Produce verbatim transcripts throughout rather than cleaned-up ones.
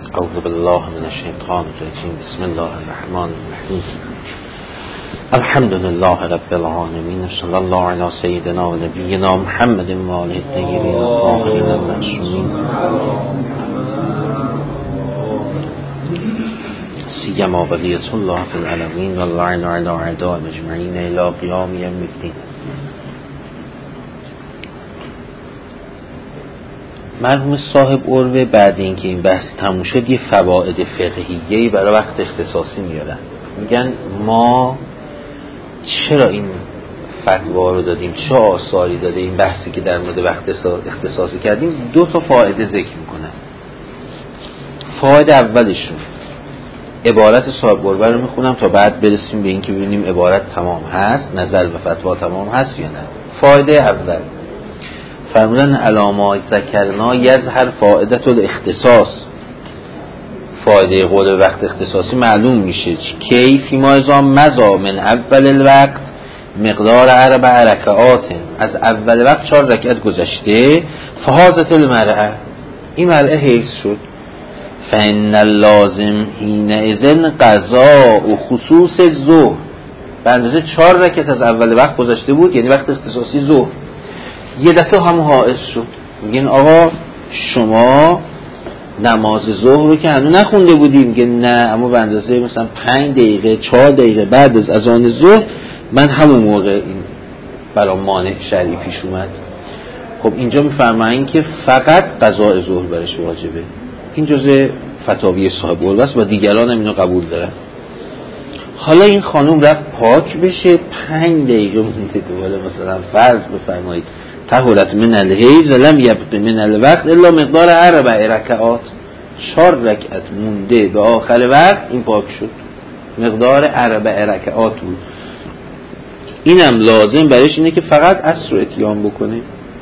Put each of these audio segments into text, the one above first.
اعوذ بالله من الشیطان الرجیم. بسم الله الرحمن الرحیم. الحمد لله رب العالمین. صلی الله علی سیدنا و نبینا محمد و آله الطاهرین الطاهرین المعصومین، سیما بقیة الله فی العالمین و اللعن علی اعداء مجمعین الی قیام یوم الدین. مرحوم صاحب عروه بعد اینکه این بحث تموم شد یه فواید فقهیه‌ای برای وقت اختصاصی میارن. میگن ما چرا این فتوا رو دادیم، چه آثاری داده این بحثی که در مورد وقت اختصاصی کردیم. دو تا فایده ذکر میکنن. فایده اولشون عبارت صاحب عروه رو میخونم تا بعد برسیم به این که ببینیم عبارت تمام هست، نظر به فتوا تمام هست یا نه. فایده اول فرمودن علامات ذکرنا یظهر فائدة الاختصاص. فایده قول وقت اختصاصی معلوم میشه کی فی ما اذا مضى من اول الوقت مقدار اربع رکعات، از اول وقت چهار رکعت گذشته، فهازت المرأة، این مرأة حیض شد، فان اللازم حینئذ قضاء و خصوص الظهر، به اندازه چهار رکعت از اول وقت گذشته بود، یعنی وقت اختصاصی ظهر، یه دفعه هم حائض شد. میگن آقا شما نماز ظهر رو که هنوز نخونده بودیم. میگه نه، اما به اندازه مثلا پنج دقیقه چهار دقیقه بعد از اذان ظهر من همون موقع این برام مانع شرعی پیش اومد. خب اینجا میفرمایین که فقط قضاء ظهر برش واجبه. این جزء فتاوی صاحب عروه است و دیگران هم اینو قبول دارن. حالا این خانوم رفت پاک بشه، پنج دقیقه مونده دوباره مثلا فرض بفرمایید طهرت من الحیض ولم یبق من الوقت الا مقدار اربع رکعات، چهار رکعت مونده به آخر وقت این پاک شد، مقدار اربع رکعات بود. اینم لازم برش اینه که فقط عصر رو اتیام بکنه،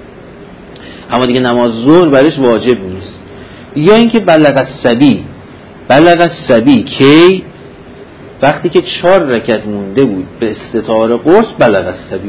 اما دیگه نماز ظهر برش واجب نیست. یا اینکه بلغ الصبی، بلغ الصبی کی وقتی که چهار رکعت مونده بود به استطار قرص، بلغ الصبی،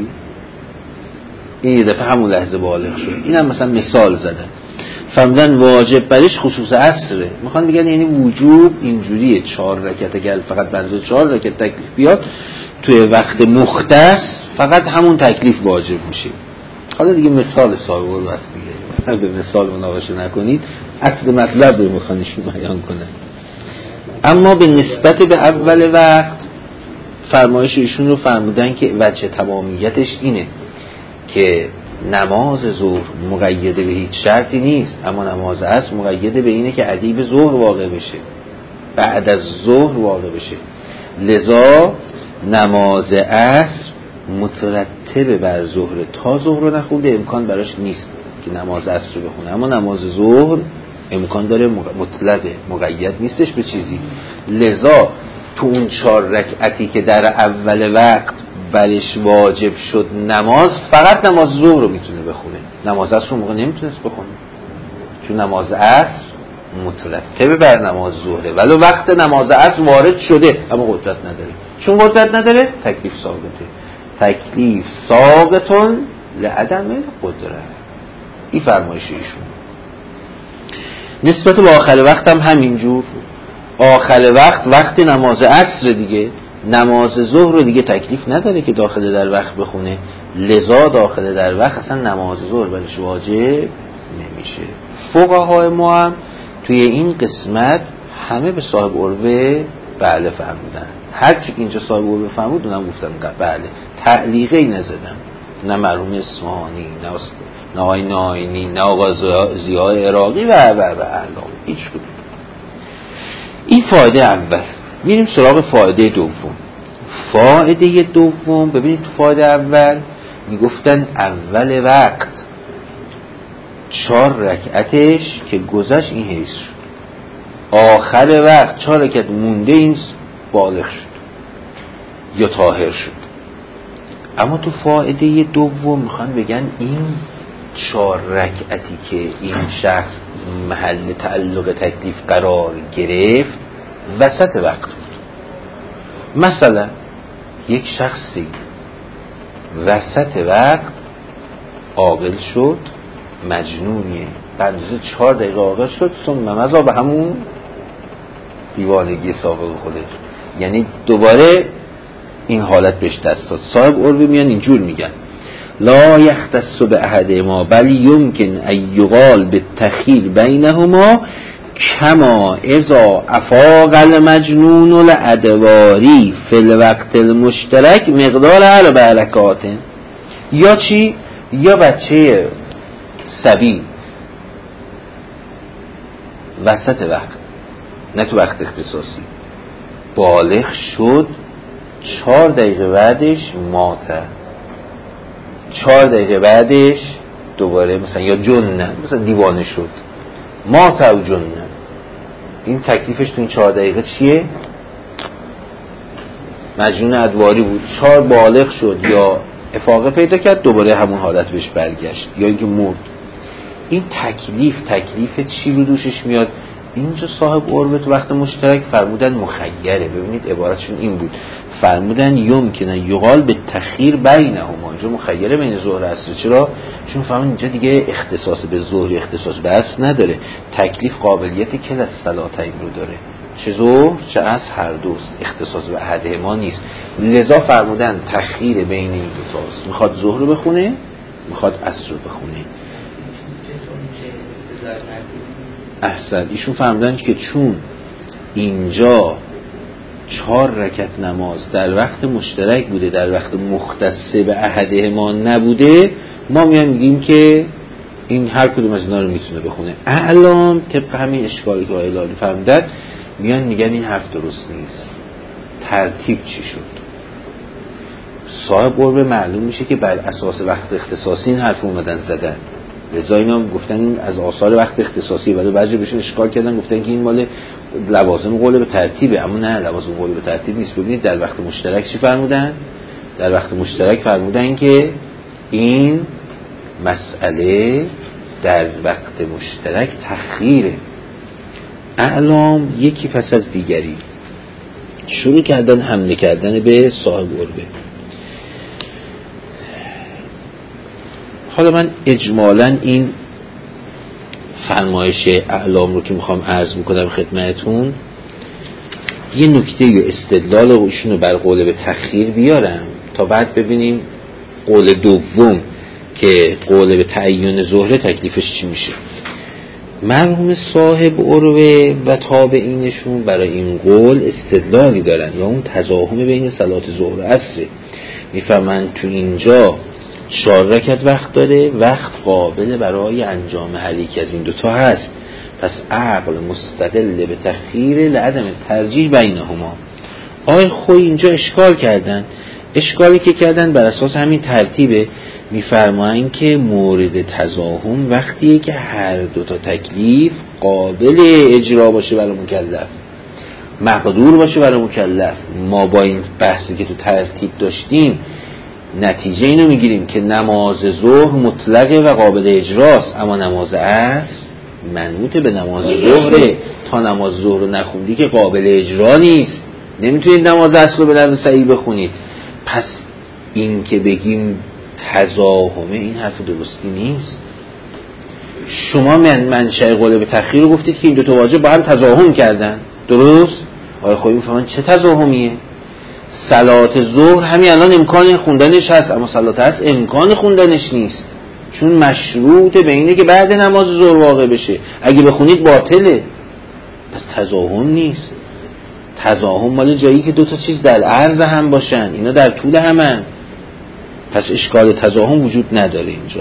این یه دفعه همون لحظه بالغ شد. این هم مثلا مثال زدن، فرمودن واجب برش خصوص عصره. میخوان بگن یعنی وجوب اینجوریه، چهار رکعت اگر فقط برای چهار رکعت تکلیف بیاد توی وقت مختص فقط همون تکلیف واجب میشه. حالا دیگه مثال صاحب عروه است دیگه، به مثال مناقشه نکنید، اصل مطلب رو میخوان ایشون بیان کنن. اما به نسبت به اول وقت فرمایش ایشون رو فرمودن که وجه تمامیتش اینه که نماز ظهر مقیده به هیچ شرطی نیست، اما نماز عصر مقیده به اینه که ادیب ظهر واقع بشه، بعد از ظهر واقع بشه. لذا نماز عصر مترتب بر ظهر، تا ظهر رو نخونده امکان براش نیست که نماز عصر رو بخونه، اما نماز ظهر امکان داره، مطلبه، مقید نیستش به چیزی. لذا تو اون چهار رکعتی که در اول وقت برش واجب شد نماز، فقط نماز ظهر رو میتونه بخونه، نماز عصر رو موقع نمیتونست بخونه، چون نماز عصر مترتب بر نماز ظهره، ولو وقت نماز عصر وارد شده اما قدرت نداره. چون قدرت نداره تکلیف ثابته، تکلیف ساقطون لعدم قدرت. این فرمایش ایشون. نسبت به آخر وقت هم همینجور، آخر وقت وقت نماز عصر دیگه، نماز ظهر رو دیگه تکلیف نداره که داخل در وقت بخونه، لذا داخل در وقت اصلا نماز ظهر برش واجب نمیشه. فقهای ما هم توی این قسمت همه به صاحب عروه بله فرمودن. هر چی که اینجا صاحب عروه فرمود اونم گفتن بله، تعلیقی نزدن، نه مرحوم اصفهانی، نه نه آقای ناینی، نه آقا ضیاء عراقی و و و اعلام، هیچ کدوم. این فایده اول. میریم سراغ فایده دوم. فایده دوم ببینید، تو فایده اول میگفتن اول وقت چهار رکعتش که گذشت این حیث شد، آخر وقت چهار رکعت مونده این بالغ شد یا طاهر شد. اما تو فایده دوم میخوان بگن این چهار رکعتی که این شخص محل تعلق تکلیف قرار گرفت وسط وقت بود. مثلا یک شخصی وسط وقت عاقل شد، مجنونیه، بعد از چهار دقیقه عاقل شد، ثم مضى به همون دیوانگی سابق خودش، یعنی دوباره این حالت بهش دست داد. صاحب عربی میان اینجور میگن لا یختص باحدهما بل یمکن ان یقال بالتخیل بینهما کما اذا افاق المجنون الادواری فی الوقت المشترک مقدار اربع رکعات. یا چی؟ یا بچه صبی وسط وقت، نه تو وقت اختصاصی، بالغ شد، چهار دقیقه بعدش ماته، چهار دقیقه بعدش دوباره مثلا یا جنه، مثلا دیوانه شد، ماته و جنه. این تکلیفش تو این چهار دقیقه چیه؟ مجنون ادواری بود، چهار بالغ شد یا افاقه پیدا کرد، دوباره همون حالت بهش برگشت، یا اینکه مرد. این تکلیف تکلیف چی رو دوشش میاد؟ اینجا صاحب عربه تو وقت مشترک فرمودن مخیره. ببینید عبارتشون این بود، فرمودن یمکنه یقال به تخییر بینهما. اینجا مخیره بین ظهر و عصر. چرا؟ چون فهمون اینجا دیگه اختصاص به ظهر اختصاص به عصر نداره، تکلیف قابلیت کل از صلاتین رو داره، چه ظهر چه عصر هر دوست، اختصاص به احدهما نیست. لذا فرمودن تخییر بین این دو تاست، میخواد ظهر رو بخونه میخواد عصر رو بخونه. احسن. ایشون فهمیدن که چون اینجا چهار رکعت نماز در وقت مشترک بوده، در وقت مختص به احدهما نبوده، ما میان میگیم که این هر کدوم از اینا رو میتونه بخونه. اعلام طبق همین اشکالی که آقای لالی فهمیدن میان میگن این حرف درست نیست. ترتیب چی شد؟ صاحب قربه معلوم میشه که بر اساس وقت اختصاصی این حرف اومدن زدن، لذا اینا گفتن این از آثار وقت اختصاصی. ولی بعضی بهشون اشکال کردن گفتن که این مال لوازم قول به ترتیبه، اما نه، لوازم قول به ترتیب نیست. ببینید در وقت مشترک چی فرمودن؟ در وقت مشترک فرمودن که این مسئله در وقت مشترک تخییره. اعلام یکی پس از دیگری شروع کردن حمله کردن به صاحب عربه. حالا من اجمالاً این فرمایش اعلام رو که میخوام عرض میکنم خدمتون، یه نکته یا استدلال روشون رو بر قول به تخییر بیارم تا بعد ببینیم قول دوم که قول به تعیین ظهر تکلیفش چی میشه. مرحوم صاحب عروه و تابعینشون برای این قول استدلالی دارن یا اون تزاحم بین صلات ظهر و عصر. میفهمن تو اینجا چهار رکعت وقت داره، وقت قابل برای انجام هر یک از این دوتا هست، پس عقل مستقل به تخییر لعدم ترجیح بینهما. آقای خوی اینجا اشکال کردن، اشکالی که کردن بر اساس همین ترتیبه. میفرمایند که مورد تزاحم وقتیه که هر دوتا تکلیف قابل اجرا باشه برای مکلف، مقدور باشه برای مکلف. ما با این بحثی که تو ترتیب داشتیم نتیجه اینو میگیریم که نماز ظهر مطلقه و قابل اجراست، اما نماز عصر منوط به نماز ظهره. تا نماز ظهر رو نخوندی که قابل اجرا نیست، نمیتونید نماز عصر رو به لحظه صحیح بخونید. پس این که بگیم تزاحمه این حرف درستی نیست. شما من منشأ قول به تخییر رو گفتید که این دو تا واژه با هم تزاحم کردن، درست؟ آقای خویی میفهمن چه تزاحمیه؟ صلات ظهر همین الان امکان خوندنش هست، اما صلات عصر امکان خوندنش نیست، چون مشروط به اینه که بعد نماز ظهر واقع بشه، اگه بخونید باطله. پس تزاحم نیست. تزاحم مال جایی که دو تا چیز در عرض هم باشن، اینا در طول همن، پس اشکال تزاحم وجود نداره اینجا.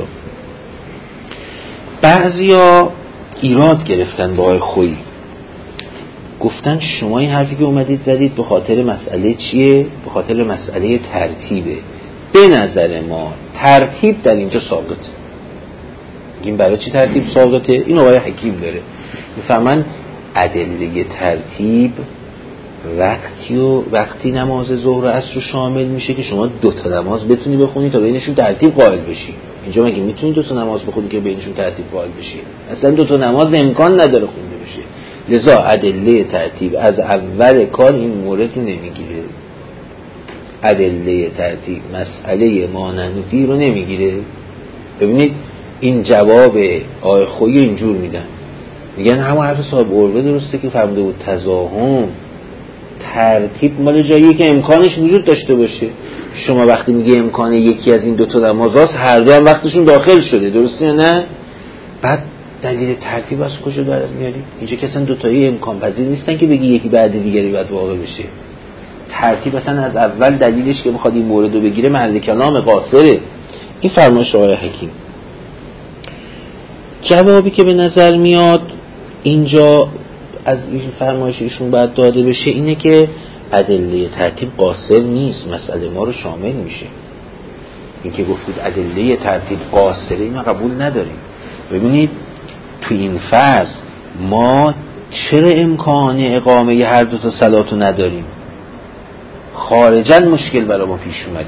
بعضیا ایراد گرفتن با آقای خویی، گفتن شما این حرفی که اومدید زدید به خاطر مسئله چیه؟ به خاطر مسئله ترتیبه. به نظر ما ترتیب در اینجا ساقطه. این برای چی ترتیب ساقطه؟ این آقای حکیم داره میفهمن ادله ترتیب وقتی و وقتی نماز ظهر و عصر رو شامل میشه که شما دو تا نماز بتونی بخونی تا بینشون ترتیب قائل بشی. اینجا مگه میتونی دو تا نماز بخونی که بینشون ترتیب قائل بشی؟ اصلا دو تا نماز امکان نداره خونده بشه. لذا ادله ترتیب از اول کار این مورد رو نمیگیره. ادله ترتیب مسئله مانعی رو نمیگیره. ببینید این جواب آقای خویی اینجور میدن، میگن همون حرف صاحب اروه درسته که فرموده بود تزاحم ترتیب مال جاییه که امکانش وجود داشته باشه. شما وقتی میگه امکان یکی از این دو تا نمازاست، هر دو هم وقتشون داخل شده، درسته یا نه؟ بعد دلیل ترتیب از کجا دارد میاری؟ اینجا که اصلا دوتایی امکان پذیر نیستن که بگی یکی بعد دیگری باید واقع بشه. ترتیب اصلا از اول دلیلش که بخواد این مورد رو بگیره محل کلام قاصره. این فرمایش آقای حکیم. جوابی که به نظر میاد اینجا از این فرمایش ایشون باید داده بشه اینه که ادله ترتیب قاصر نیست، مسئله ما رو شامل میشه. این که گفتید ادله ترتیب قاصره اینو قبول نداریم. ببینید تو این فرض ما چرا امکان اقامه هر دو تا صلاتو نداریم؟ خارجاً مشکل برای ما پیش اومده.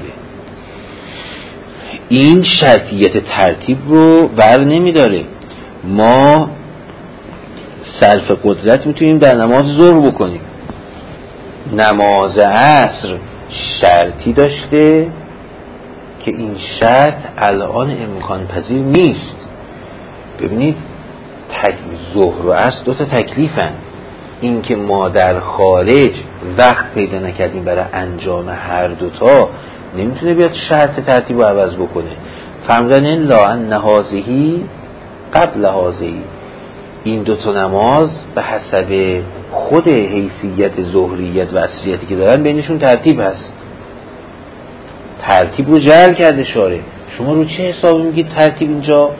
این شرطیت ترتیب رو بر نمیداره. ما صرف قدرت میتونیم در نماز ظهر بکنیم، نماز عصر شرطی داشته که این شرط الان امکان پذیر نیست. ببینید ظهر و عصر دو تا تکلیفن. این که ما در خارج وقت پیدا نکردیم برای انجام هر دوتا نمیتونه بیاد شرط ترتیب رو عوض بکنه. فرمودن لا ان هذه قبل هذه، این دوتا نماز به حسب خود حیثیت ظهریت و عصریتی که دارن بینشون ترتیب هست. ترتیب رو جعل کرده شاره. شما رو چه حساب میگید ترتیب اینجا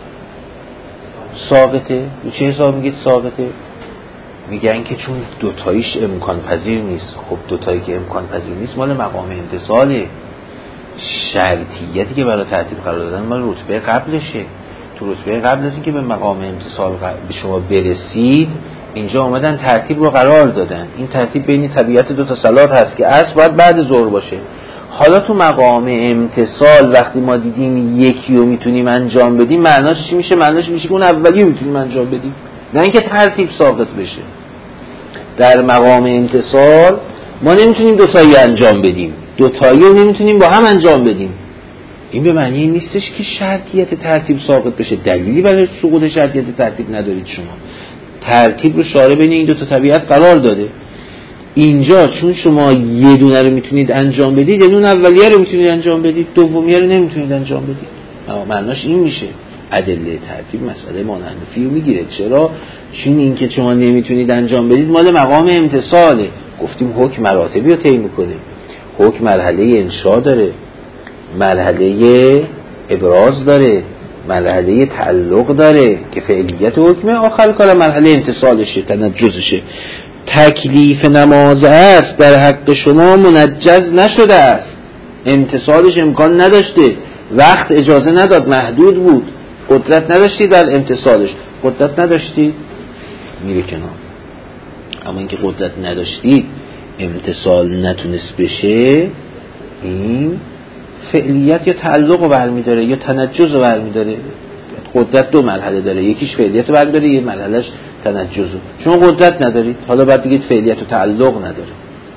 ثابته؟ رو چه حساب میگید ثابته؟ میگن که چون دوتاییش امکان پذیر نیست. خب دوتایی که امکان پذیر نیست مال مقام امتصاله. شرطیتی که برای ترتیب قرار دادن مال رتبه قبلشه. تو رتبه قبل از این که به مقام امتصال به شما برسید اینجا اومدن ترتیب رو قرار دادن. این ترتیب بین طبیعت دو تا صلات هست که عصر باید بعد ظهر باشه. حالا تو مقام امتصال وقتی ما دیدیم یکی رو میتونیم انجام بدیم، معناش چی میشه؟ معناش میشه که اون اولی رو میتونیم انجام بدیم، نه اینکه ترتیب ساقط بشه. در مقام امتصال ما نمیتونیم دوتایی انجام بدیم، دوتایی رو نمیتونیم با هم انجام بدیم. این به معنی نیستش که شرطیت ترتیب ساقط بشه. دلیلی برای سقوط شرطیت ترتیب ندارید شما. ترتیب رو شارع بین این دو تا طبیعت قرار داده. اینجا چون شما یه دونه رو میتونید انجام بدید، یه دونه اولیه رو میتونید انجام بدید، دومیه رو نمیتونید انجام بدید. اما معناش این میشه ادله ترتیب مسئله مانعی رو میگیره. چرا؟ چون این که شما نمیتونید انجام بدید مال مقام امتصاله. گفتیم حکم مراتبی رو طی میکنه. حکم مرحله انشاء داره، مرحله ابراز داره، مرحله تعلق داره که فعلیت حکمه، آخر کار مرحله انتصالشه، تنجزشه. تکلیف نماز است در حق شما منجز نشده است، امتصالش امکان نداشته، وقت اجازه نداد، محدود بود، قدرت نداشتید در امتصالش. قدرت نداشتید میره کنار. اما اینکه قدرت نداشتید امتصال نتونست بشه، این فعلیت یا تعلق رو برمیداره یا تنجز رو برمیداره. قدرت دو مرحله داره، یکیش فعلیت رو برمیداره، یه مرحلهش تنجز رو. شما قدرت ندارید، حالا باید بگید فعلیت و تعلق نداره.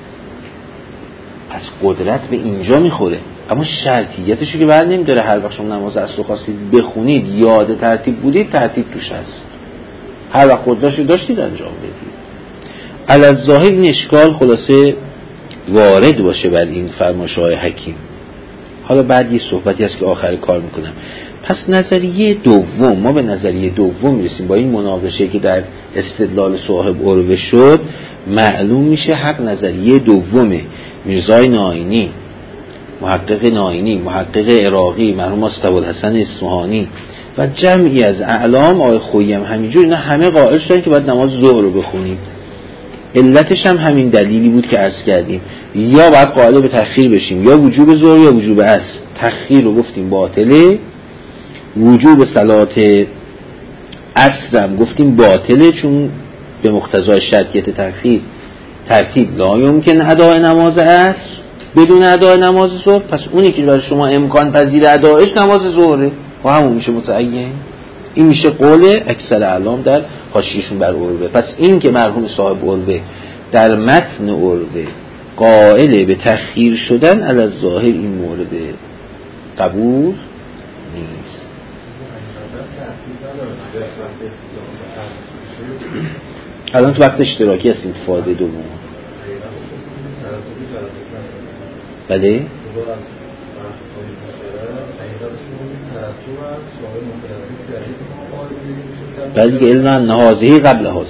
پس قدرت به اینجا میخوره، اما شرطیتش رو که بر نمیداره. هر وقت شما نماز اصل خواستید بخونید، یاد ترتیب بودید، ترتیب توش هست. هر وقت قدرتش رو داشتید انجام بدید. الظاهر این اشکال خلاصه وارد باشه بر این فرمایش‌های حکیم. حالا بعد یه صحبتی هست که آخر کار میکنم. پس نظریه دوم، ما به نظریه دوم میرسیم. با این مناقشه که در استدلال صاحب اروه شد معلوم میشه حق نظریه دومه. میرزای نائینی، محقق نائینی، محقق عراقی مرحوم مصطفی اصفهانی و جمعی از اعلام، آقای خویی هم همینجور، اینا همه قائل شدن که باید نماز ظهر رو بخونیم. علتش هم همین دلیلی بود که عرض کردیم، یا باید قائل به تأخیر بشیم، یا وجوب ظهر یا وجوب عصر. تأخیر رو گفتیم باطله، وجوب صلات عصر هم گفتیم باطله، چون به مقتضای شرطیت تأخیر ترتیب لا یمکن ادای نماز عصر بدون ادای نماز ظهر. پس اونی که برای شما امکان پذیر ادایش نماز ظهره و همون میشه متعین. این میشه قول اکثر اعلام در حاشیه‌شون بر اروه. پس این که مرحوم صاحب اروه در متن اروه قائل به تأخیر شدن علی الظاهر، این مورد قبول نیست. الان تو وقت اشتراکی هستیم تو فایده دوم. بله بله دیگه علم نهازهی قبل هازهی.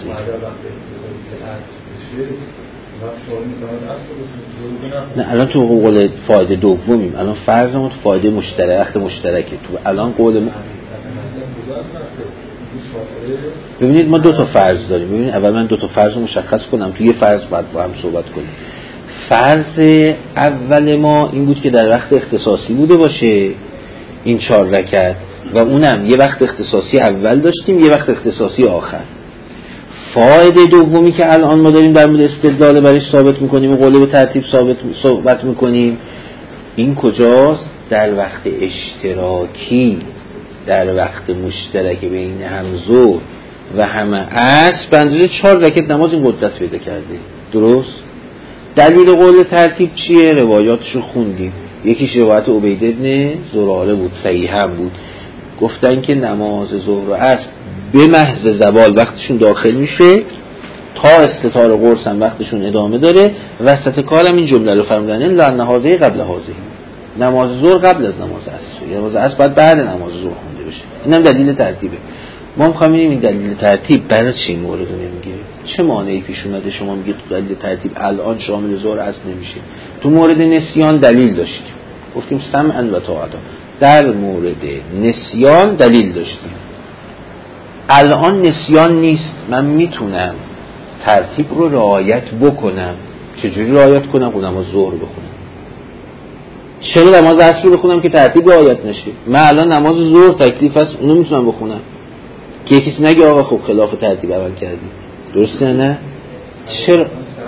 نه الان تو قول فایده دومیم، الان فرضمون تو فایده مشترک وقت مشترکه. تو الان قول م... ببینید ما دو تا فرض داریم. ببینید اول من دو تا فرض رو مشخص کنم، تو یه فرض بعد با هم صحبت کنیم. فرض اول ما این بود که در وقت اختصاصی بوده باشه این چهار رکعت، و اونم یه وقت اختصاصی اول داشتیم یه وقت اختصاصی آخر. فایده دومی که الان ما داریم در مورد استدلال برش ثابت میکنیم و قوله به ترتیب ثابت ثابت میکنیم، این کجاست؟ در وقت اشتراکی، در وقت مشترک بین هم ظهر و همه عصر به اندازه چهار رکعت نماز این قدرت پیدا کرده. درست؟ دلیل قول ترتیب چیه؟ روایاتشو خوندیم. یکیش روایت عبید ابن زراره بود، صحیح هم بود. گفتن که نماز ظهر و عصر به محض زوال وقتشون داخل میشه تا استتار قرص هم وقتشون ادامه داره. وسط کارم این جمله رو فرمودن لعن هازهی قبل هازهی، نماز ظهر قبل از نماز عصر، نماز عصر باید بعد نماز ظهر خونده بشه. اینم دلیل ترتیبه. ما می‌خوایم ببینیم این دلیل ترتیب برای چی مورد رو نمیگیره، چه مانعی پیش اومده شما میگید دلیل ترتیب الان شامل ظهر عصر نمیشه. تو مورد نسیان دلیل داشتیم، گفتیم سمعا و طاعتا. در مورد نسیان دلیل داشتیم. الان نسیان نیست، من میتونم ترتیب رو رعایت بکنم. چجوری رعایت کنم؟ خودم نماز ظهر بخونم. چرا نماز عصر رو بخونم که ترتیب رعایت نشه؟ من الان نماز ظهر تکلیف است، اونو میتونم بخونم که کسی نگه آقا خب خلاف ترتیب عمل کردی. درسته نه؟ چرا؟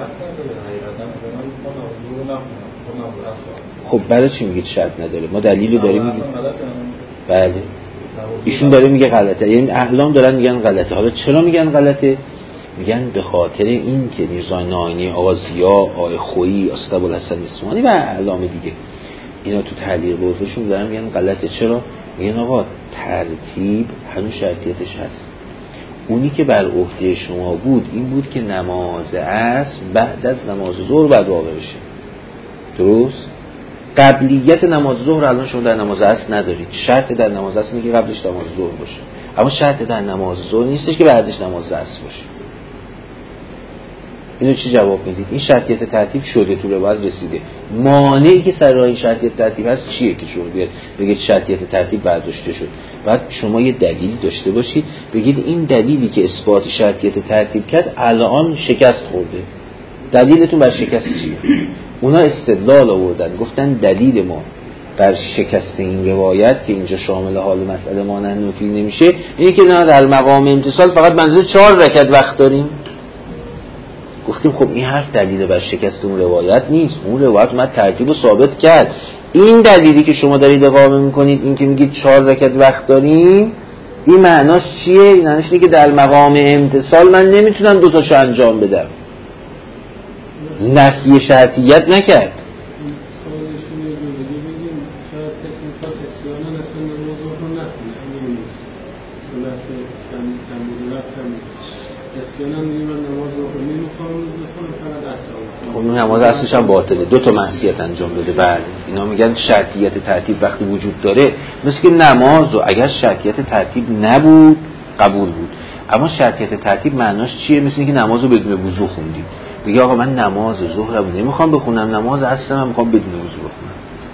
خب برای چی میگید شرط نداره؟ ما دلیلی داریم میگیم. بله ایشون داره میگه غلطه، یعنی اهلام دارن میگن غلطه. حالا چرا میگن غلطه؟ میگن به خاطر این که میرزا ناینی، آقا ضیا، آقای خویی، استاد ابوالحسن اصفهانی و اعلام دیگه اینا تو تحلیل بردشون دارن میگن غلطه. چرا؟ میگن آقا ترتیب هنوز شرطیتش هست. اونی که بر عهده شما بود این بود که نماز عصر بعد از نماز ظهر بعد واقع بشه. درست؟ قبلیت نماز ظهر الان شما در نماز عصر ندارید. شرط در نماز عصر اینه که قبلش نماز ظهر باشه، اما شرط در نماز ظهر نیستش که بعدش نماز عصر باشه. اینو چی جواب میدید؟ این شرطیت ترتیب شده، تو روایت رسیده. مانعی که سر راه این شرطیت ترتیب هست چیه که شما بیاد بگید شرطیت ترتیب برداشته شد؟ بعد شما یه دلیل داشته باشید بگید این دلیلی که اثبات شرطیت ترتیب کرد الان شکست خورده. دلیلتون بر شکست چیه؟ اونا استدلال آوردن، گفتن دلیل ما بر شکست این روایت که اینجا شامل حال مسئله مانند نفی نمیشه اینه که نه در مقام امتصال فقط منظور چهار رکعت وقت داریم. گفتیم خب این حرف دلیل بر شکست اون روایت نیست. اون روایت اومد ترتیب رو ثابت کرد. این دلیلی که شما دارید اقامه میکنید، این که میگید چهار رکعت وقت داریم، این معناش چیه؟ این معناش اینه که در مقام امتصال من نمیتونم دوتاشو انجام بدم. نفی شرطیت نکرد. خب نماز اصلش هم باطله، دو تا معصیت انجام بده. بعد اینا میگن شرطیت ترتیب وقتی وجود داره، مثل که نماز و اگر شرطیت ترتیب نبود قبول بود، اما شرطیت ترتیب معناش چیه؟ مثل اینکه نمازو بدون وضو خوندیم. بگی آقا من نماز ظهرم نمیخوام بخونم، نماز عصرم میخوام بدون وضو بخونم،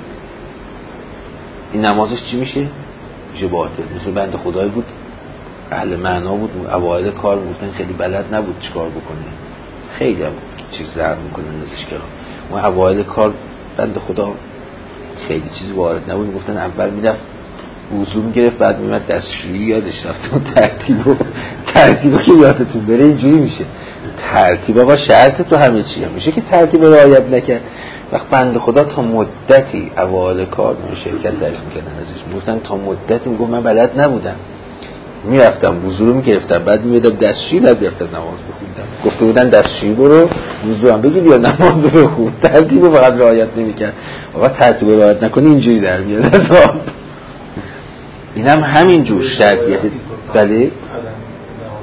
این نمازش چی میشه؟ میشه باطل. مثل بنده خدایی بود اهل معنا بود، اوایل کار بودن خیلی بلد نبود چیکار بکنه، خیلی هم چیز درد میکنن ازش کرا. اون اوایل کار بنده خدا خیلی چیزی وارد نبود، گفتن اول میرفت وضو میگرفت بعد میمد دستشویی، یادش رفت اون ترتیبو ترتیبو که یادتون بره اینجوری میشه. ترتیب آقا شرط تو همه چی هم میشه که ترتیب رعایت نکرد. وقت بنده خدا تا مدتی اوایل کار رو شرکت درش میکردن ازش، گفتن تا مدتی میگفت من بلد نبودم، میرفتم وضو رو میگرفتم بعد میمدم دستشویی بعد میرفتم نماز بخوندم. گفته بودن دستشویی برو وضو هم بگیر یا نماز رو بخون، ترتیب رو فقط رعایت نمیکرد. آقا ترتیب رو رعایت نکنی اینجوری در میاد عذاب. اینم همین جور شرطیه. بله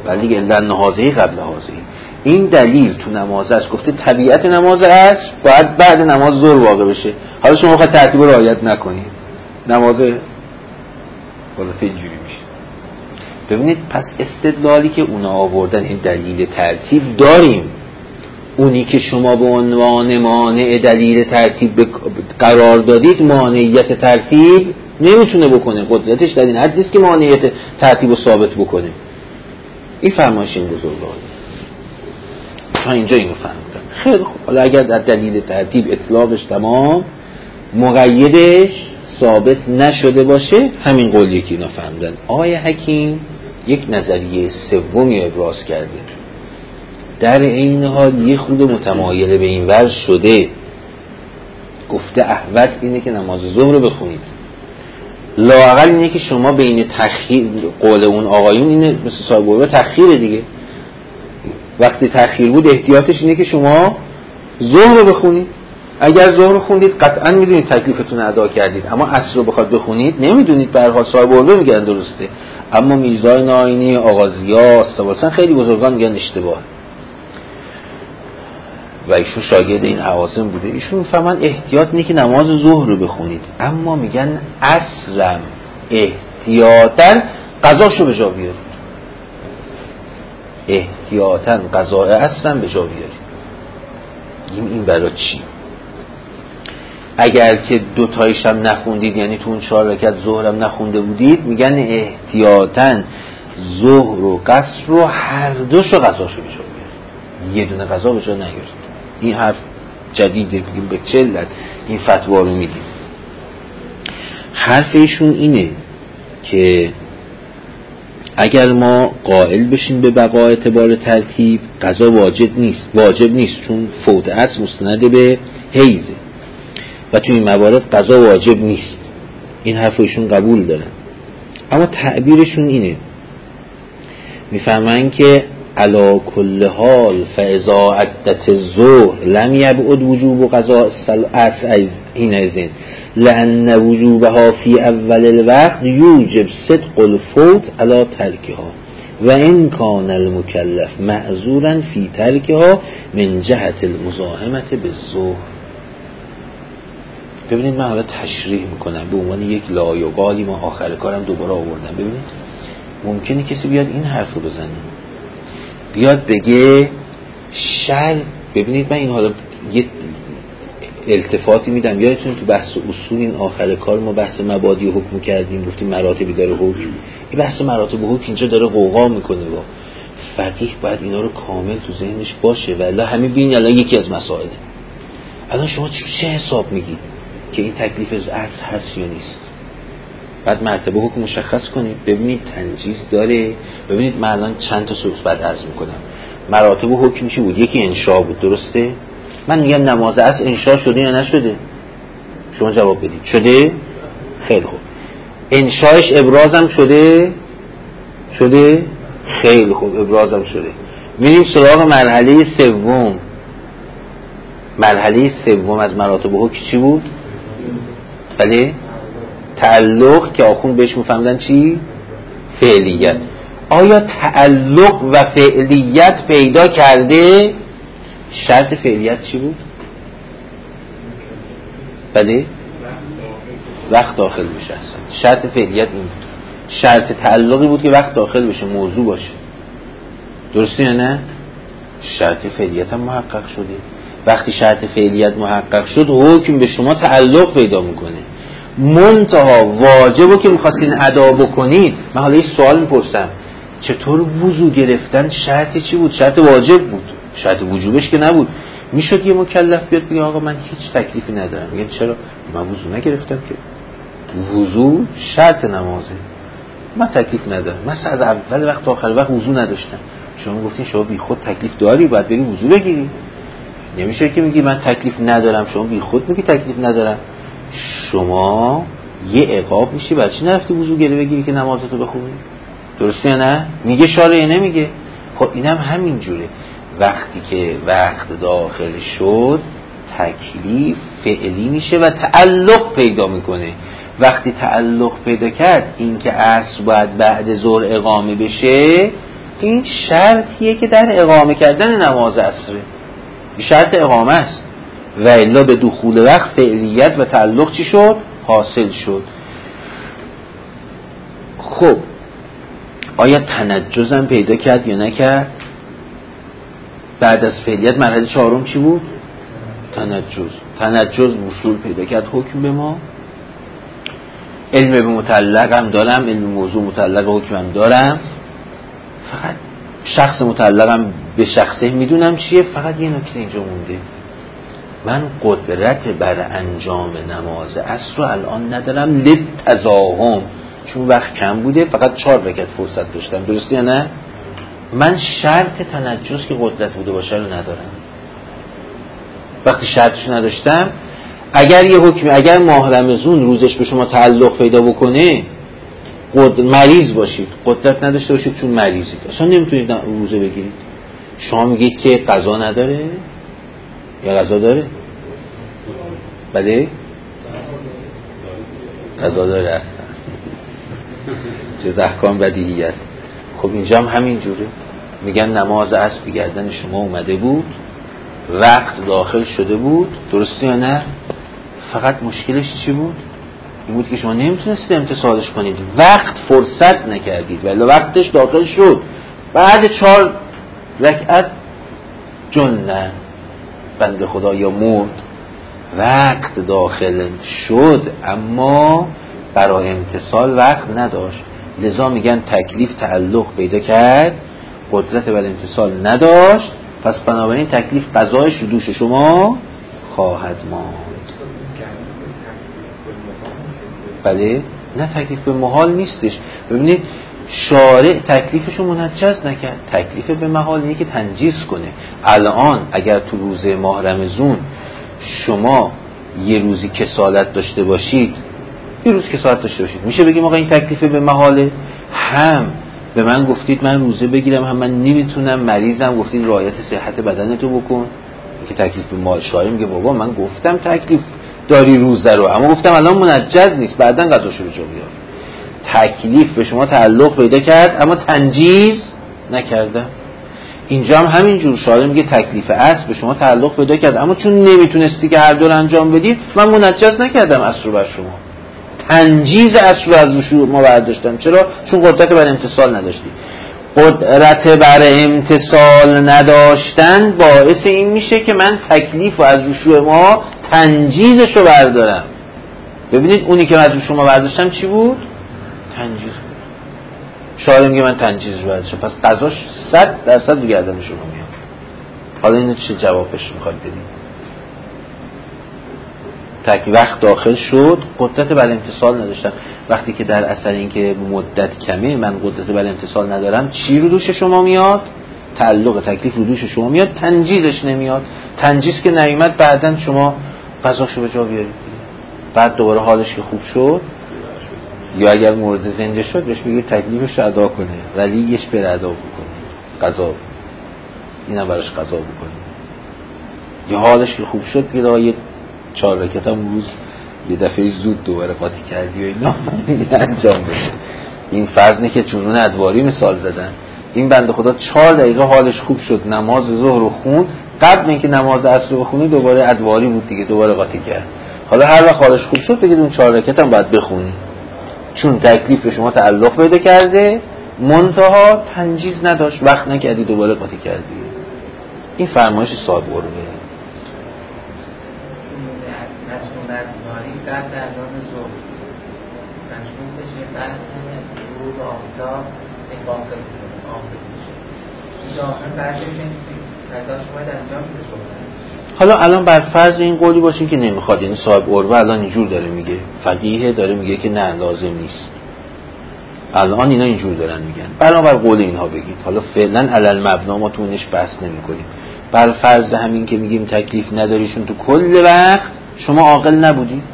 ولی دیگه علت نهازهی قبل هازهی. این دلیل تو نماز است، گفته طبیعت نماز است باید بعد نماز ظهر واقع بشه. حالا شما بخواید ترتیب رو رعایت نکنید، نماز خلاصه اینجوری میشه. ببینید پس استدلالی که اونا آوردن این دلیل ترتیب داریم، اونی که شما به عنوان مانع دلیل ترتیب قرار دادید مانعیت ترتیب نمیتونه بکنه، قدرتش در این حد نیست که مانعیت ترتیب رو ثابت بکنه. این فرمایش این بزرگوار تا اینجا اینو فهمیدم. خیلی خوب، حالا اگر در دلیل ترتیب اطلاقش تمام مقیدش ثابت نشده باشه، همین قولی که اینا فهمیدن. آقای حکیم یک نظریه سومی ابراز کرده، در این حال یه خود متمایل به این ور شده، گفته احوط اینه که نماز ظهر رو بخونید، لااقل اینه که شما بین تخییر، قول اون آقایون اینه مثل صاحب قوه تخییره دیگه، وقتی تخییر بود احتیاطش اینه که شما ظهر رو بخونید. اگر ظهر رو خوندید قطعا میدونید تکلیفتون ادا کردید، اما عصر رو بخواد بخونید نمیدونید. به هر حال صاحب قوه میگن درسته، اما میرزا ناینی، آقا ضیا، استواسن خیلی بزرگان میگن اشتباه، و ایشون شاگرد این حواسم بوده. ایشون میفهمن احتیاط اینه که نماز ظهر رو بخونید، اما میگن عصرم احتیاطاً قضاشو به جا بیارید، احتیاطاً قضاء عصرم به جا بیارید. این برای چی؟ اگر که دو تایش هم نخوندید، یعنی تو اون چهار رکعت ظهرم نخونده بودید، میگن احتیاطاً ظهر و قصر رو هر دوشو قضاشو به جا بیارید، یه دونه قضا به جا نیارید. این حرف جدیده، بگیم به چه علت این فتوا رو میدید. حرف ایشون اینه که اگر ما قائل بشیم به بقا اعتبار ترتیب، قضا واجب نیست، واجب نیست چون فوت است مستند به حیزه و تو این موارد قضا واجب نیست. این حرف ایشون قبول دارن، اما تعبیرشون اینه، میفهمن که علا کل حال فاذا عدت الظهر لم یبعد وجوب قضاء العصر حینئذ لان وجوبها فی اول الوقت یوجب صدق الفوت علی ترکها و ان کان المکلف معذورا فی ترکها من جهت المزاحمه بالظهر. ببینید من حالا تشریح میکنم به عنوان یک لایقالی، ما آخر کارم دوباره آوردم. ببینید ممکنه کسی بیاد این حرف رو بزنه، بیاد بگه شر. ببینید من این حالا یه التفاتی میدم، یادتونه تو بحث اصول این آخر کار ما بحث مبادی حکم کردیم، گفتیم مراتبی داره حکم. این بحث مراتب حکم اینجا داره قوقا میکنه، با فقیه باید اینا رو کامل تو ذهنش باشه. والله همین ببین الان یکی از مسائله، الان شما چه حساب میگید که این تکلیف از هست یا نیست؟ بعد مرتبه حکم مشخص کنید. ببینید تنجیز داره. ببینید من الان چند تا صورت بعد عرض میکنم. مراتب حکم چی بود؟ یکی انشاء بود، درسته؟ من میگم نماز عصر انشاء شده یا نشده؟ شما جواب بدید. شده؟ خیلی خوب. انشاءش ابرازم شده؟ شده؟ خیلی خوب، ابرازم شده. میریم سراغ مرحله سوم. مرحله سوم از مراتب حکم چی بود؟ بله؟ تعلق که آخون بهش میفهمدن چی؟ فعلیت. آیا تعلق و فعلیت پیدا کرده؟ شرط فعلیت چی بود؟ بله؟ وقت داخل بشه. اصلا شرط فعلیت این بود. شرط تعلقی بود که وقت داخل بشه، موضوع باشه. درسته یا نه؟ شرط فعلیت هم محقق شده. وقتی شرط فعلیت محقق شد حکم به شما تعلق پیدا میکنه. منتها واجبو که میخواستین ادا بکنید، من حالا یه سوال میپرسم، چطور وضو گرفتن شرط چی بود؟ شرط واجب بود، شرط وجوبش که نبود. میشد یه مکلف بیاد بگه آقا من هیچ تکلیفی ندارم. میگن چرا؟ من وضو نگرفتم که. وضو شرط نمازه، من تکلیف ندارم. مثلا از اول وقت تا آخر وقت وضو نداشتم. شما گفتین شما بی خود تکلیف داری، باید بری وضو بگیری. نمیشه که میگی من تکلیف ندارم، شما بی خود میگی تکلیف ندارم. شما یه عقاب میشی برای چی نرفتی وضو گیری بگیری که نمازتو بخونی؟ درسته یا نه؟ میگه شارع نمیگه. خب اینم همین جوره. وقتی که وقت داخل شد تکلیف فعلی میشه و تعلق پیدا میکنه. وقتی تعلق پیدا کرد این که عصر باید بعد ظهر اقامه بشه، گفتین شرطیه که در اقامه کردن نماز عصره، این شرط اقامه است و الا به دخول وقت فعلیت و تعلق چی شد؟ حاصل شد. خب آیا تنجز هم پیدا کرد یا نکرد؟ بعد از فعلیت مرحله چهارم چی بود؟ تنجز. تنجز وصول پیدا کرد حکم به ما. علم به مطلق هم دارم، علم موضوع مطلق حکم هم دارم، فقط شخص مطلق هم به شخصه میدونم چیه. فقط یه نکته اینجا مونده، من قدرت بر انجام نماز عصر رو الان ندارم لتزاهم، چون وقت کم بوده، فقط چهار رکعت فرصت داشتم، درسته یا نه؟ من شرط تنجز که قدرت بوده باشه رو ندارم. وقتی شرطش نداشتم، اگر یه حکمی، اگر ماه رمضان روزش به شما تعلق پیدا بکنه، قد... مریض باشید، قدرت نداشته باشید چون مریضید، اصلا نمیتونید روزه بگیرید. شما میگید که قضا نداره یا قضا داره؟ بله؟ قضا داره اصلا. چه احکام بدیهی است. خب اینجا هم همین جوره، میگن نماز عصر به گردن شما اومده بود، وقت داخل شده بود، درسته یا نه؟ فقط مشکلش چی بود؟ این بود که شما نمیتونستید امتصالش کنید، وقت فرصت نکردید، ولی وقتش داخل شد. بعد چهار رکعت جنه بنده خدا یا مرد، وقت داخل شد اما برای امتصال وقت نداشت، لذا میگن تکلیف تعلق پیدا کرد، قدرت بر امتصال نداشت، پس بنابراین تکلیف قضایش رو دوش شما خواهد ماند. بله؟ نه، تکلیف به محال نیستش. ببینید شارع تکلیفشو منجز نکرد، تکلیف به محال اینه که تنجیز کنه. الان اگر تو روز ماه رمضان شما یه روزی کسالت داشته باشید، یه روز کسالت داشته باشید، میشه بگیم آقا این تکلیف به محاله؟ هم به من گفتید من روزه بگیرم، هم من نمیتونم، مریضم، گفتید رعایت صحت بدنتو بکن، که تکلیف به محال. شارع میگه بابا من گفتم تکلیف داری روزه رو، اما گفتم الان منجز نیست، بعدن قضاشو به جا بیار. تکلیف به شما تعلق پیدا کرد اما تنجیز نکردم. اینجا هم همین جور شارع میگه تکلیف اصل به شما تعلق پیدا کرد اما چون نمیتونستی که هر دو رو انجام بدی، من منجز نکردم اصل رو بر شما، تنجیز اصل رو از شما برداشتم. چرا؟ چون قدرت بر امتصال نداشتی. قدرت بر امتصال نداشتن باعث این میشه که من تکلیف رو از رشوع ما تنجیزش رو بردارم. ببینید اونی که من از شما برداشتم چی بود؟ تنجیز بود. شاعر میگه من تنجیز رو برداشتم، پس قضاش صد درصد رو گردن شما میاد. حالا اینو چه جوابش میخواد بدید؟ تک وقت داخل شد، قدرت بر امتصال نداشتم. وقتی که در اثر این که مدت کمه، من قدرت بر امتصال ندارم، چی رو دوش شما میاد؟ تعلق تکلیف رو دوش شما میاد، تنجیزش نمیاد. تنجیز که نیامد، بعدن شما قضاشو به جا بیارید. بعد دوباره حالش که خوب شد، یا اگر مورد زنده شد بهش بگید تکلیفش رو ادا کنه، ولی یش بر ادا بکنه، قضا اینا براش قضا بکنه. یا حالش که خوب شد بگید آقا چهار رکعت هم روز یه دفعه زود دوباره قاطی کردی و اینا انجام بشه. این فرض نه که جنون ادواری مثال زدن. این بنده خدا چهار دقیقه حالش خوب شد، نماز ظهر رو خوند، قبل اینکه نماز عصر رو بخونه دوباره ادواری بود دیگه، دوباره قاطی کرد. حالا هر وقت حالش خوب شد بگید اون چهار رکعت هم باید بخونی، چون تکلیف به شما تعلق پیدا کرده، منتها تنجیز نداشت، وقت نکردی دوباره قاطی کردی. این فرمایش صاحب قربه. قبل اذان ظهر مشروع بشه، بعد غروب آفتاب اقامت کنه، آفتاب میشه. اینجا آخر بعدش نمیشه قضاش باید انجام بده ظهر. حالا الان بر فرض این قولی باشین که نمیخواد، یعنی صاحب قربه الان اینجور داره میگه، فقیه داره میگه که نه لازم نیست. الان اینا اینجور دارن میگن، بنابر قول اینها بگید. حالا فعلا علل مبنا ما تو اونش بحث نمیکنیم. بر فرض همین که میگیم تکلیف نداریشون تو کل وقت شما عاقل نبودی،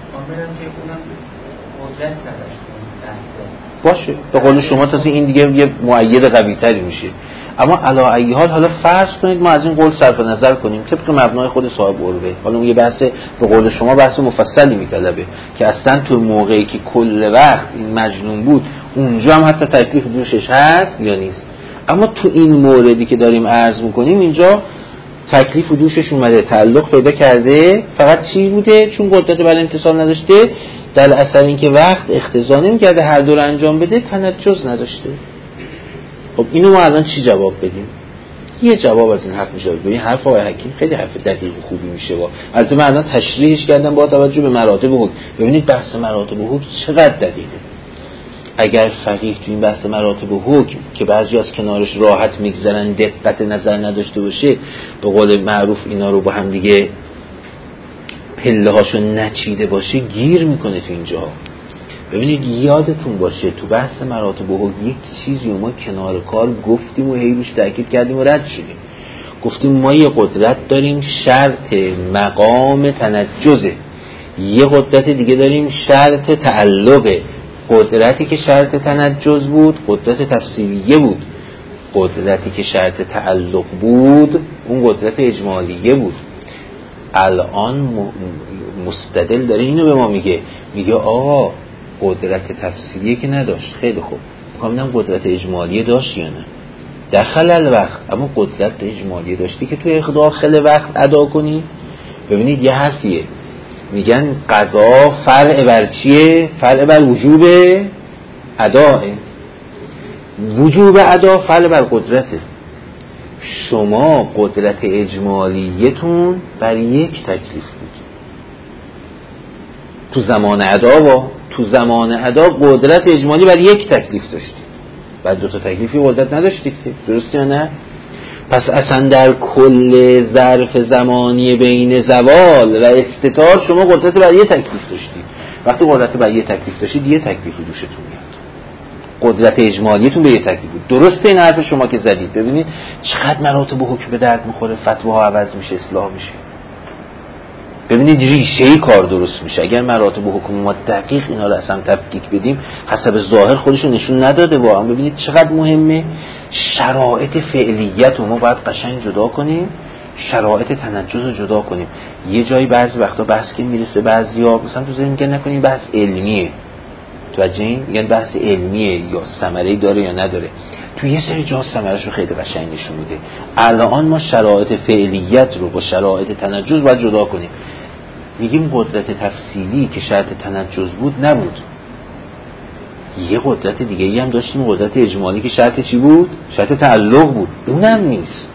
باشه به قول شما تازه این دیگه یه مؤید قوی تری میشه. اما علی ای حال حالا فرض کنید ما از این قول صرف نظر کنیم طبق مبنای خود صاحب قربه. حالا اون یه بحث به قول شما بحث مفصلی میطلبه که اصلا تو موقعی که کل وقت این مجنون بود اونجا هم حتی تکلیف دوشش هست یا نیست. اما تو این موردی که داریم عرض میکنیم اینجا تکلیف و دوشش اومده، تعلق پیدا کرده، فقط چی بوده؟ چون قدرت بر امتصال نداشته، در اثر اینکه وقت اقتضا نمی‌کرده هر دو رو انجام بده، تنجز نداشته. خب اینو ما الان چی جواب بدیم؟ یه جواب از این حرف میشه. ببین حرف آقای حکیم خیلی حرف دقیق و خوبی میشه. با البته من الان تشریحش کردم با توجه به مراتب حکم. ببینید بحث مراتب حکم چقدر دقیقه. اگر فقیه تو این بحث مراتب حکم که بعضی از کنارش راحت میگذرن دقت نظر نداشته باشه، به قول معروف اینا رو با هم دیگه پله هاشو نچیده باشه، گیر میکنه تو اینجا. ببینید یادتون باشه تو بحث مراتب حکم یک چیزی ما کنار کار گفتیم و هی روش تاکید کردیم و رد شدیم. گفتیم ما یه قدرت داریم شرط مقام تنجزه، یه قدرت دیگه داریم شرط تعلقه. قدرتی که شرط تنجز بود قدرت تفصیلیه بود، قدرتی که شرط تعلق بود اون قدرت اجمالیه بود. الان مستدل داره اینو به ما میگه، میگه آقا قدرت تفصیلیه که نداشت، خیلی خوب، میخوام ببینم قدرت اجمالیه داشت یا نه. داخل الوقت، اما قدرت اجمالیه داشتی که تو داخل وقت ادا کنی. ببینید یه حرفیه میگن قضا فرع بر چیه؟ فرع بر وجوب اداه. وجوب ادا فرع بر قدرته. شما قدرت اجمالیتون بر یک تکلیف بود تو زمان ادا، با تو زمان ادا قدرت اجمالی بر یک تکلیف داشتید، بعد دو تا تکلیفی قدرت نداشتید که درست یا نه؟ پس اصلا در کل ظرف زمانی بین زوال و استتار شما قدرت بر یک تکلیف داشتید. وقتی قدرت بر یک تکلیف داشتید یه تکلیفی دوشتون میاد، قدرت اجمالیتون به یک تکلیف بود. درسته این حرف شما که زدید. ببینید چقدر مراتب حکم به درد میخوره، فتواها عوض میشه، اصلاح میشه. ببینید ریشه ای کار درست میشه. اگر مراتب حکم ما دقیق اینا رو اصلا تفکیک بدیم، حسب ظاهر خودشون نشون نداده واقعا. ببینید چقدر مهمه. شرایط فعلیت رو ما باید قشنگ جدا کنیم، شرایط تنجز رو جدا کنیم. یه جایی بعضی وقتا بحث که میرسه بعضیا مثلا تو ذهن میگن نکنین بحث علمیه، توجهین میگن بحث علمیه یا ثمره‌ای داره یا نداره. تو یه سری جا ثمره‌اش رو خیلی قشنگ نشون میده. الان ما شرایط فعلیت رو با شرایط تنجز باید جدا کنیم. میگیم قدرت تفصیلی که شرط تنجز بود نبود، یه قدرت دیگه ای هم داشتیم، قدرت اجمالی که شرط چی بود؟ شرط تعلق بود. اونم نیست.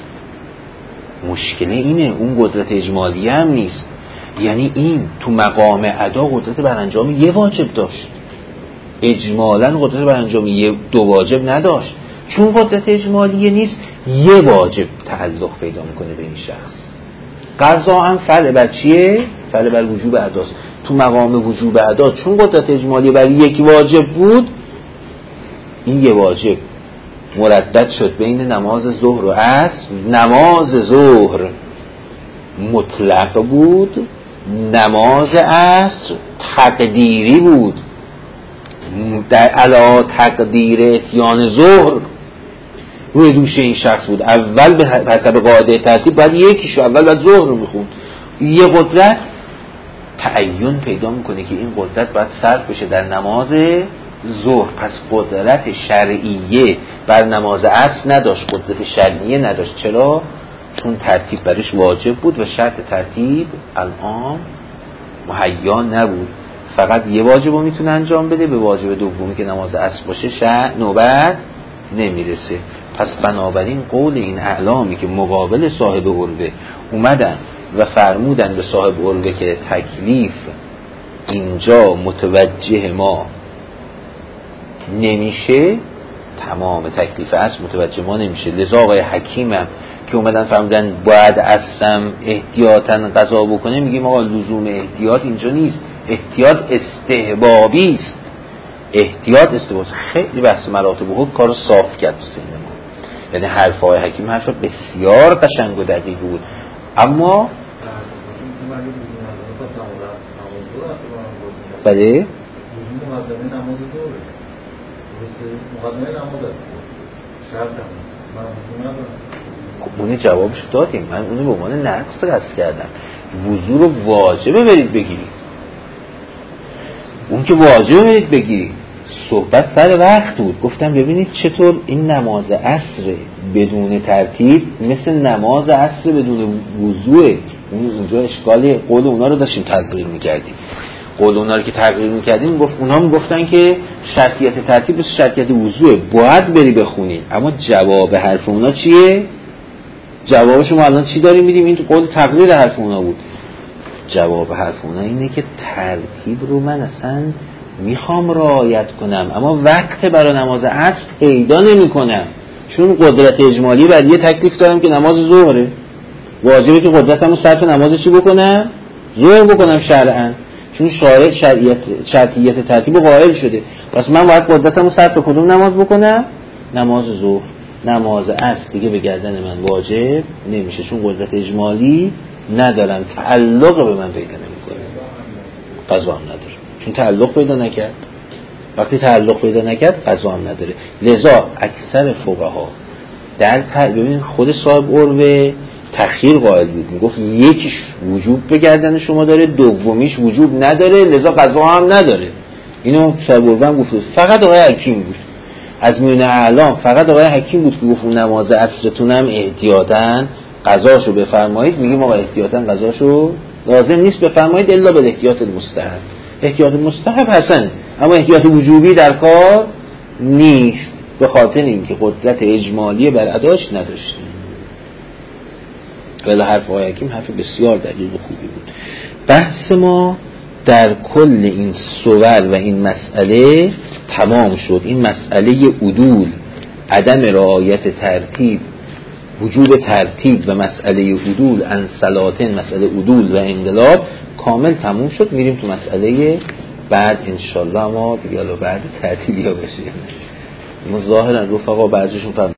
مشکل اینه اون قدرت اجمالی هم نیست. یعنی این تو مقام ادا قدرت بر انجام یه واجب داشت، اجمالاً قدرت بر انجام یه دو واجب نداشت. چون قدرت اجمالی نیست، یه واجب تعلق پیدا میکنه به این شخص. قضا هم فرع بر چیه؟ فرع بر وجوب اداست. تو مقام وجوب ادا چون قدرت اجمالی بر یک واجب بود، این یه واجب مردد شد بین نماز ظهر و عصر. نماز ظهر مطلق بود، نماز عصر تقدیری بود. در علا تقدیر اتیان ظهر روی دوش این شخص بود. اول به حسب قاعده ترتیب باید یکیشو اول باید ظهر رو میخوند. یه قدرت تعین پیدا میکنه که این قدرت باید صرف بشه در نماز ظهر. پس قدرت شرعیه بر نماز عصر نداشت، قدرت شرعیه نداشت. چرا؟ چون ترتیب برش واجب بود و شرط ترتیب الان مهیا نبود. فقط یه واجب رو میتونه انجام بده، به واجب دومی که نماز عصر باشه شرع نوبت نمیرسه. پس بنابراین قول این اعلامی که مقابل صاحب عروه اومدن و فرمودن به صاحب عروه که تکلیف اینجا متوجه ما نمیشه، تمام تکلیف اصل متوجه ما نمیشه. لذا آقای حکیمم که اومدن فرمودن باید اصلا احتیاطاً قضا بکنه، میگیم آقا لزوم احتیاط اینجا نیست، احتیاط استحبابی است. احتیاط استحبابی. خیلی بحث مراتب حکم کارو صاف کرد تو سینما. یعنی حرف آقای حکیم حرف بسیار قشنگ و دقیق بود. اما بله اون جوابش دادیم، من اونو به عنوان نقص رس کردم. وضو رو واجبه برید بگیرید، اون که واجبه برید بگیرید. صحبت سر وقت بود. گفتم ببینید چطور این نماز عصر بدون ترتیب مثل نماز عصر بدون وضوء. اونجا اشکالی قول اونا رو داشتیم تغییر میکردیم. قول اونا رو که تغییر میکردیم گفت اونا میگفتن که شرطیت ترتیب مثل شرطیت وضوء، باید بری بخونی. اما جواب حرف اونا چیه؟ جوابش ما الان چی داریم میدیم؟ این تو قول تقلید حرف اونا بود. جواب حرف اونا اینه که ترتیب رو من اصلا میخوام رعایت کنم اما وقت برای نماز عصر پیدا نمی کنم، چون قدرت اجمالی بعد یه تکلیف دارم که نماز ظهره، واجبه که قدرتمو صرف نماز چی بکنم؟ ظهر بکنم شرعاً، چون شارع شرعیت شرطیت ترتیب قائل شده. پس من باید قدرتمو صرف کدوم نماز بکنم؟ نماز ظهر. نماز عصر دیگه به گردن من واجب نمیشه، چون قدرت اجمالی ندارم، تعلق به من پیدا نمیکنه، قضا هم نداره، چون تعلق پیدا نکرد. وقتی تعلق پیدا نکرد قضا هم نداره. لذا اکثر فقها در ت... ببینید خود صاحب عروه تخییر قائل بود، میگفت یکیش وجوب به گردن شما داره، دومیش وجوب نداره، لذا قضا هم نداره. اینو صاحب عروه هم گفت. فقط آقای حکیم بود از میون اعلام، فقط آقای حکیم بود که گفت نماز عصرتون هم احتیاطاً قضاشو بفرمایید. میگیم آقا احتیاطاً قضاشو لازم نیست بفرمایید الا به احتیاط مستحب. احتیاط مستحب حسن، اما احتیاط وجوبی در کار نیست، به خاطر اینکه قدرت اجمالی بر اداش نداشته. ولی حرف آقای حکیم حرف بسیار دقیق و خوبی بود. بحث ما در کل این صور و این مسئله تمام شد. این مسئله عدول، عدم رعایت ترتیب، وجوب ترتیب و مسئله عدول ان صلاتن، مسئله عدول و انقلاب کامل تموم شد. میریم تو مسئله بعد انشالله، ما دیگه بعد تعطیلی ها بشیم. ظاهرا رفقا بعضیشون